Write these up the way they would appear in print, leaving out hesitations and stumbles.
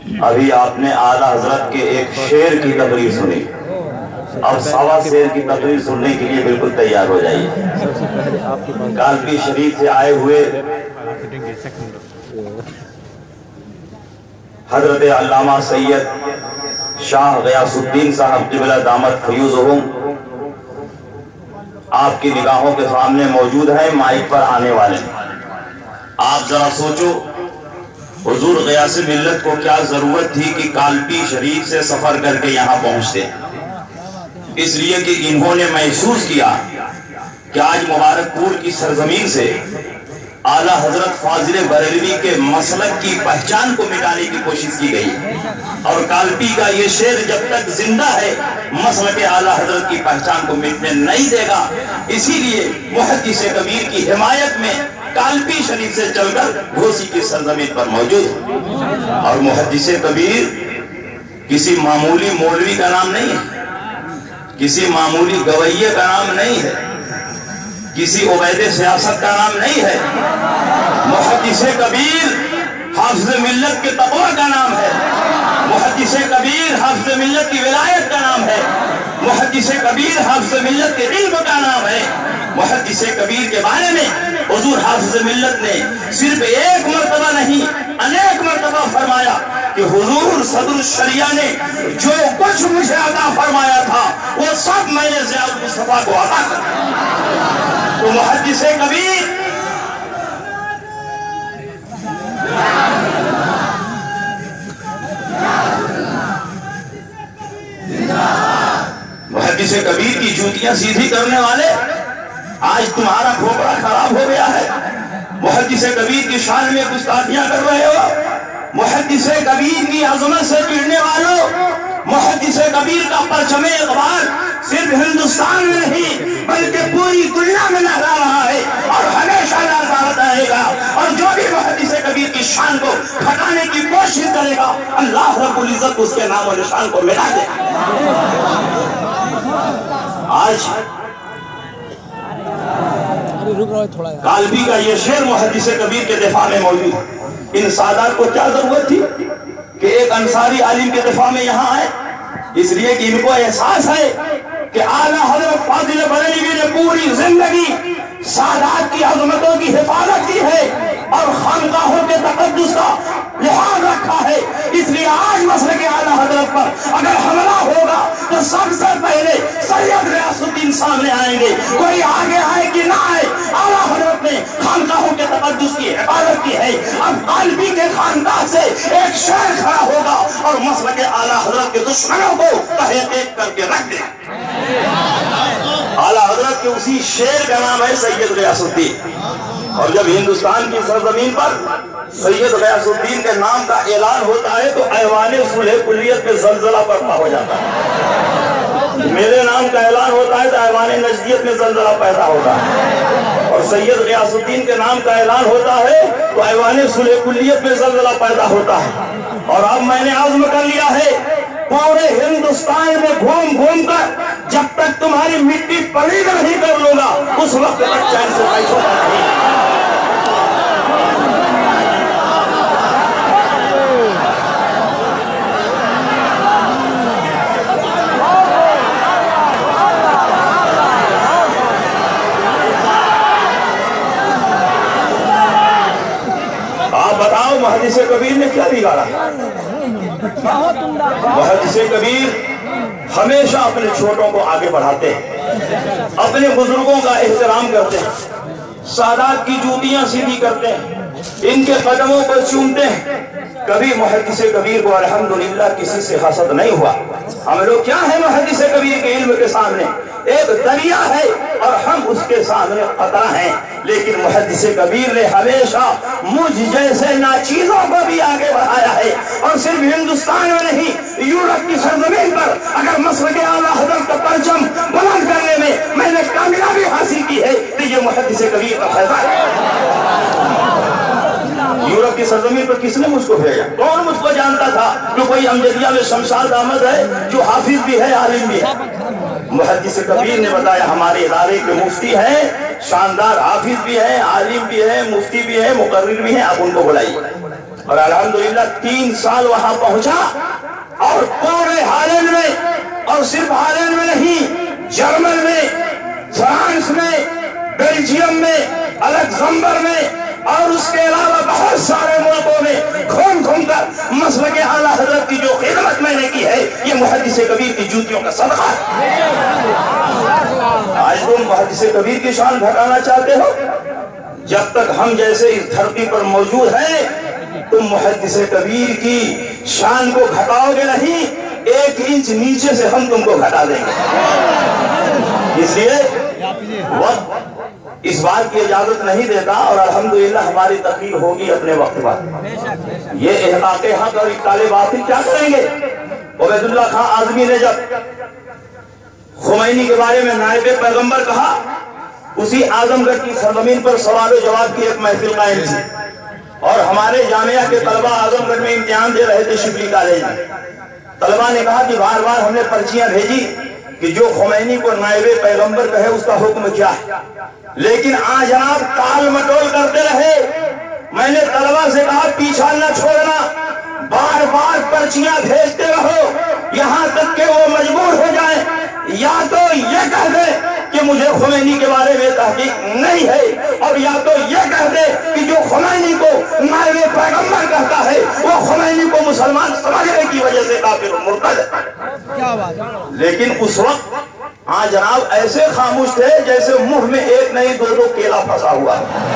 ابھی آپ نے اعلیٰ حضرت کے ایک شعر کی تقریر سنی، اب سوا شعر کی تقریر سننے کے لیے بالکل تیار ہو جائیے۔ کالپی شریف سے آئے ہوئے حضرت علامہ سید شاہ غیاث الدین صاحب قبلہ دامت فیوزہم آپ کی نگاہوں کے سامنے موجود ہیں، مائک پر آنے والے۔ آپ ذرا سوچو حضور غیاث ملت کو کیا ضرورت تھی کہ کالپی شریف سے سفر کر کے یہاں پہنچتے، اس لیے کہ انہوں نے محسوس کیا کہ آج مبارک پور کی سرزمین سے اعلیٰ حضرت فاضل بریلوی کے مسلک کی پہچان کو مٹانے کی کوشش کی گئی، اور کالپی کا یہ شعر جب تک زندہ ہے مسلک اعلیٰ حضرت کی پہچان کو مٹنے نہیں دے گا۔ اسی لیے محدث کبیر کی حمایت میں کالپی شریف سے چل کر گھوسی کی سرزمین پر موجود، اور محدث کبیر کسی معمولی مولوی کا نام نہیں ہے، کسی معمولی گویے کا نام نہیں ہے، کسی عبید سیاست کا نام نہیں ہے۔ محدث کبیر حافظ ملت کے تقوی کا نام ہے، محدث کبیر حافظ ملت کی ولایت کا نام ہے، محدث کبیر حافظ ملت کے علم کا نام ہے۔ محدث کبیر کے بارے میں حضور حافظ ملت نے صرف ایک مرتبہ نہیں انیک مرتبہ فرمایا کہ حضور صدر الشریعہ نے جو کچھ مجھے عطا فرمایا تھا وہ سب میں نے ضیاء المصطفیٰ کو عطا کر۔ تو محدث کبیر محدث کبیر کی جوتیاں سیدھی کرنے والے، آج تمہارا کھوپڑا خراب ہو گیا ہے، محدث کبیر کی شان میں گستاخیاں کر رہے ہو، محدث کبیر کی عظمت سے چڑھنے والوں، محدث کبیر کا پرچم اقبال صرف ہندوستان میں نہیں بلکہ پوری دنیا میں لہرا رہا ہے اور ہمیشہ لہراتا رہے گا، اور جو بھی محدث کبیر کی شان کو پھٹانے کی کوشش کرے گا اللہ رب العزت اس کے نام و نشان کو مٹا دے گا۔ آج کالپی کا یہ شعر محدث کبیر کے دفاع میں موجود، ان سادات کو کیا ضرورت تھی کہ ایک انصاری عالم کے دفاع میں یہاں آئے؟ اس لیے کہ ان کو احساس ہے کہ اعلیٰ حضرت فاضل بریلوی نے پوری زندگی سادات کی عظمتوں کی حفاظت کی ہے اور خانقاہوں کے تقدس کا لحاظ رکھا ہے، اس لیے آج مسلک اعلیٰ حضرت پر اگر حملہ ہوگا تو سب سے پہلے سید غیاث الدین سامنے آئیں گے، کوئی آگے آئے کہ نہ آئے۔ اعلیٰ حضرت نے خانقاہوں کے تقدس کی حفاظت کی ہے، اب کالپی کے خانقاہ سے ایک شعر کھڑا ہوگا اور مسلک اعلیٰ حضرت کے دشمنوں کو تحقیق کر کے رکھ دے۔ اعلیٰ حضرت کے اسی شعر کا نام ہے سید غیاث الدین، اور جب ہندوستان کی سرزمین پر سید غیاث الدین کے نام کا اعلان ہوتا ہے تو ایوان صلح کلیت میں زلزلہ برپا ہو جاتا ہے، میرے نام کا اعلان ہوتا ہے تو ایوان نجدیت میں زلزلہ پیدا ہوتا ہے، اور سید غیاث الدین کے نام کا اعلان ہوتا ہے تو ایوان صلح کلیت میں زلزلہ پیدا ہوتا ہے۔ اور اب میں نے عزم کر لیا ہے پورے ہندوستان میں گھوم گھوم کر جب تک تمہاری مٹی پلیگ نہیں کر لوں گا اس وقت تک چین سے بیٹھوں گا نہیں۔ آپ بتاؤ محدث کبیر نے کیا بگاڑا؟ محدث کبیر ہمیشہ اپنے چھوٹوں کو آگے بڑھاتے ہیں، اپنے بزرگوں کا احترام کرتے ہیں، سادات کی جوتیاں سیدھی کرتے ہیں، ان کے قدموں پر چومتے ہیں۔ کبھی محدث کبیر کو الحمدللہ کسی سے حسد نہیں ہوا۔ ہم لوگ کیا ہیں محدث کبیر کے علم کے سامنے؟ ایک دریا ہے اور ہم اس کے سامنے قطرہ ہیں، لیکن محدث کبیر نے ہمیشہ مجھ جیسے ناچیزوں کو بھی آگے بڑھایا ہے، اور صرف ہندوستان میں نہیں یورپ کی سرزمین پر اگر مسلک اعلیٰ حضرت کا پرچم بلند کرنے میں نے کامیابی حاصل کی ہے تو یہ محدث کبیر کا فیضان ہے۔ یورپ کی سرزمین پر کس نے مجھ کو بھیجا؟ کون مجھ کو جانتا تھا کہ کوئی امجدیہ میں شمشاد احمد ہے جو حافظ بھی ہے عالم بھی ہے؟ محدث کبیر نے بتایا ہمارے ادارے کے مفتی ہیں، شاندار حافظ بھی ہیں، عالم بھی ہیں، مفتی بھی ہیں، مقرر بھی ہیں، آپ ان کو بلائیے۔ اور الحمدللہ 3 سال وہاں پہنچا اور پورے ہالینڈ میں، اور صرف ہالینڈ میں نہیں، جرمن میں، فرانس میں، بیلجیم میں، الگزمبر میں، اور اس کے علاوہ بہت سارے ملکوں میں گھوم گھوم کر مسلک اعلیٰ حضرت کی جو خدمت میں نے کی ہے، یہ محدث کبیر کی جوتیوں کا صدقہ ہے۔ آج تم محدث کبیر کی شان گھٹانا چاہتے ہو؟ جب تک ہم جیسے اس دھرتی پر موجود ہیں تم محدث کبیر کی شان کو گھٹاؤ گے نہیں، 1 انچ نیچے سے ہم تم کو گھٹا دیں گے۔ اس لیے وقت اس بات کی اجازت نہیں دیتا، اور الحمدللہ ہماری تقریر ہوگی اپنے وقت پر۔ یہ احقاق حق اور ابطال باطل کیا کریں گے؟ عبید اللہ خان اعظمی نے جب خمینی کے بارے میں نائب پیغمبر کہا، اسی اعظم گڑھ کی سرزمین پر سوال و جواب کی ایک محفل قائم تھی، اور ہمارے جامعہ کے طلبہ اعظم گڑھ میں امتحان دے رہے تھے شبلی کالج میں۔ طلبہ نے کہا کہ بار بار ہم نے پرچیاں بھیجی کہ جو خمینی کو نائب پیغمبر کہے اس کا حکم کیا ہے، لیکن آج جناب ٹال مٹول کرتے رہے۔ میں نے طلبہ سے کہا پیچھا نہ چھوڑنا، بار بار پرچیاں بھیجتے رہو یہاں تک کہ وہ مجبور ہو جائیں، یا تو یہ کہہ دے کہ مجھے خمینی کے بارے میں تحقیق نہیں ہے، اور یا تو یہ کہہ دے کہ جو خمینی کو نائب پیغمبر کہتا ہے وہ خمینی کو مسلمان سمجھنے کی وجہ سے کافر و مرتد ہے۔ لیکن اس وقت ہاں جناب ایسے خاموش تھے جیسے منہ میں 1 نہیں 2 کیلا پھنسا ہوا،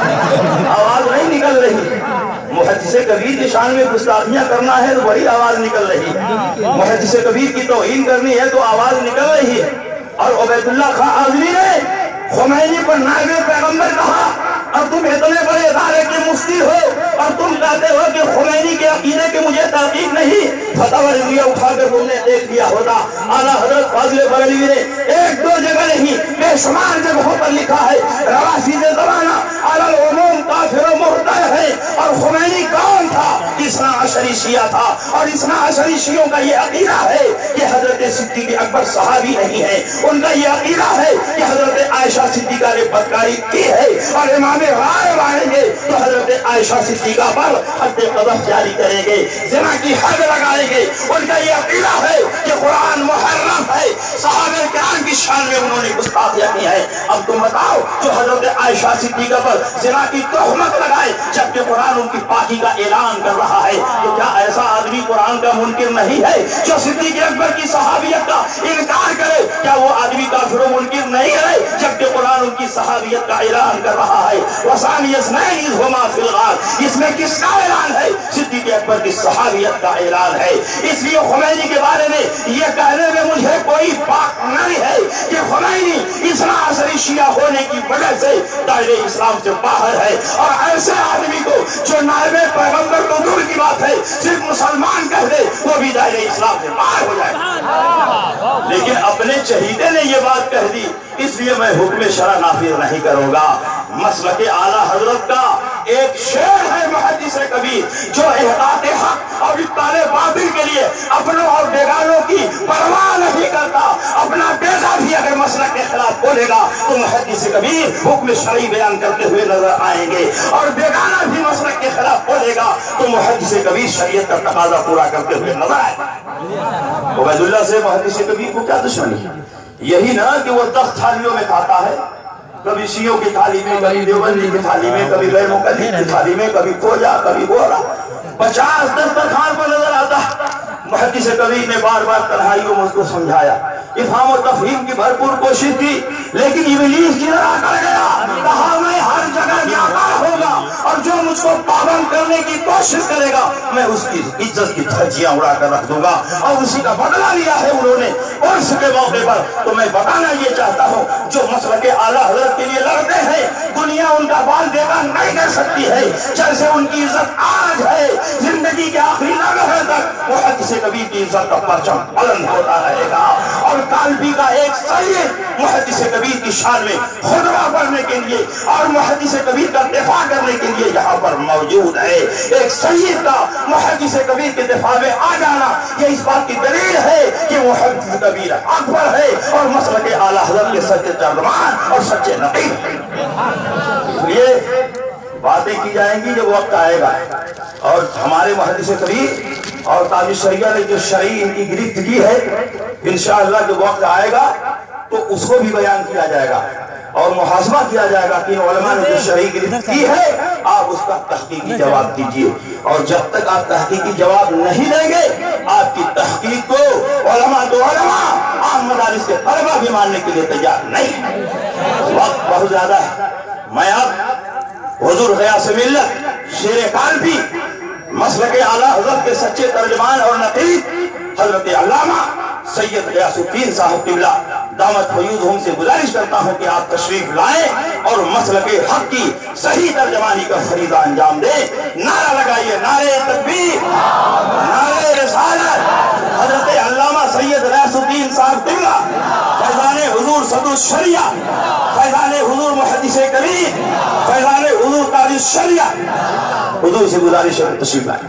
آواز نہیں نکل رہی۔ محدث کبیر کی شان میں گستاخیاں کرنا ہے تو بڑی آواز نکل رہی ہے، محدث کبیر کی توہین کرنی ہے تو آواز نکل رہی ہے۔ اور عبید اللہ خان اعظمی نے خمینی پر نائب پیغمبر کہا، اور تم اتنے بڑے ادارے کے مفتی ہو اور تم کہتے ہو کہ خمینی کے عقیدے کی مجھے تحقیق نہیں۔ فتاوی رضویہ اٹھا کر تم نے دیکھ لیا ہوتا، اعلیٰ حضرت فاضل بریلوی نے 1-2 جگہ نہیں بے شمار جگہوں پر لکھا ہے روافض زمانہ علی العموم کافر و مرتد ہے۔ اور خمینی کون تھا؟ اثنا عشری شیعہ تھا، اور اثنا عشری شیعوں کا یہ عقیدہ ہے کہ حضرت صدیق اکبر صحابی نہیں ہے، ان کا یہ عقیدہ ہے کہ حضرت عائشہ صدیقہ نے بدکاری کی ہے، اور امام رائے آئیں گے تو حضرت عائشہ صدیقہ پر حد قذف جاری کریں گے، زنا کی حد لگائیں گے۔ ان کا یہ عقیدہ ہے کہ قرآن محرم ہے، صحابہ کرام کی شان میں انہوں نے گستاخیاں کی ہے۔ اب تم بتاؤ جو حضرت عائشہ صدیقہ پر زنا کی تہمت لگائے جبکہ قرآن ان کی پاکی کا اعلان کر رہا ہے، تو کیا ایسا آدمی قرآن کا منکر نہیں ہے؟ جو صدیق اکبر کی صحابیت کا انکار کرے کیا وہ آدمی کافر و منکر نہیں ہے جبکہ قرآن ان کی صحابیت کا اعلان کر رہا ہے؟ وَثَانِيَ اثْنَيْنِ إِذْ هُمَا فِي الْغَارِ، اس میں کس کا اعلان ہے؟ صدیق اکبر کی صحابیت کا اعلان ہے۔ اس لیے خمینی کے بارے میں یہ کہنے میں مجھے کوئی بات نہیں ہے کہ خمینی اثنا عشری شیعہ ہونے کی وجہ سے دائرے اسلام سے باہر ہے، اور ایسے آدمی کو جو نائب پیغمبر تو دور کی بات ہے صرف مسلمان کہہ دے وہ بھی دائرے اسلام سے باہر ہو جائے۔ لیکن اپنے چہیتے نے یہ بات کہہ دی، اس لیے میں حکم شرع نافذ نہیں کروں گا۔ مسلک اعلیٰ حضرت کا ایک شعر ہے محدث کبیر جو احقاق حق اور ابطال باطل کے لیے اپنوں اور بیگانوں کی پرواہ نہیں کرتا۔ اپنا بیٹا بھی اگر مسلک کے خلاف بولے گا تو محدث کبیر حکم شرعی بیان کرتے ہوئے نظر آئیں گے، اور بیگانہ بھی مسلک کے خلاف بولے گا تو محدث کبیر شریعت کا تقاضا پورا کرتے ہوئے نظر آئے گا۔ عبید اللہ سے محدث کبیر کو کیا دشمنی ہے؟ یہی نا کہ وہ 10 تھالیوں میں کھاتا ہے، کبھی شیعوں کی تھالی میں، کبھی دیوبندی کی تھالی میں، کبھی غیر مقلد کی تھالی میں، کبھی کھوجا کبھی گورا، 50 دسترخوان پر نظر آتا ہے۔ محدث کبیر نے بار بار تنہائیوں میں اس کو سمجھایا، افہام و تفہیم کی بھرپور کوشش کی، لیکن ابلیس کی طرح کر گیا، کہا میں ہر جگہ بیابان ہوگا اور جو مجھ کو پابند کرنے کی کوشش کرے گا میں اس کی عزت کی دھجیاں اڑا کر رکھ دوں گا، اور اسی کا بدلہ لیا ہے انہوں نے عرس کے موقع پر۔ تو میں بتانا یہ چاہتا ہوں جو مسلک اعلیٰ حضرت کے لیے لڑتے ہیں دنیا ان کا بال دیکھا نہیں کر سکتی ہے، جیسے ان کی عزت آج ہے زندگی کے آخری لمحے تک محدث کبیر کی عزت کا پرچم بلند ہوتا رہے گا۔ اور کالپی کا ایک سید محدث کبیر کی شان میں خطبہ پڑھنے کے لیے اور محدث کبیر کا دفاع کرنے کے لیے یہاں پر موجود ہے۔ ایک سید کا محدث کبیر کے دفاع میں آ جانا یہ اس بات کی دلیل ہے کہ محدث کبیر اکبر ہے اور مسلک اعلیٰ حضرت کے سچے ترجمان اور سچے نقیب۔ یہ باتیں کی جائیں گی جب وقت آئے گا، اور ہمارے محدث کبیر اور تاج الشریعہ نے جو شرعی ان کی گرفت کی ہے، انشاءاللہ جب وقت آئے گا تو اس کو بھی بیان کیا جائے گا اور محاسبہ کیا جائے گا کہ علماء نے جو شرعی گرفت کی ہے آپ اس کا تحقیقی جواب دیجیے، اور جب تک آپ تحقیقی جواب نہیں دیں گے آپ کی تحقیق کو علماء عام مدارس کے طلبہ بھی ماننے کے لیے تیار نہیں ہے۔ وقت بہت زیادہ ہے، میں اب حضور غیاث ملت شیر کالپی مسلک اعلیٰ حضرت کے سچے ترجمان اور نقیب حضرت علامہ سید غیاث الدین صاحب قبلہ دعوت فیوضہم سے گزارش کرتا ہوں کہ آپ تشریف لائیں اور مسلک حق کی صحیح ترجمانی کا فریضہ انجام دیں۔ نعرہ لگائیے، نعرہ تکبیر، نعرہ رسالت۔ حضرت علامہ سید غیاث الدین صاحب قبلہ فیضان حضور صدر الشریعہ، فیضان حضور محدث کبیر، فیضان حضور تاج الشریعہ، حضور سے گزارش ہے تشریف لائیں۔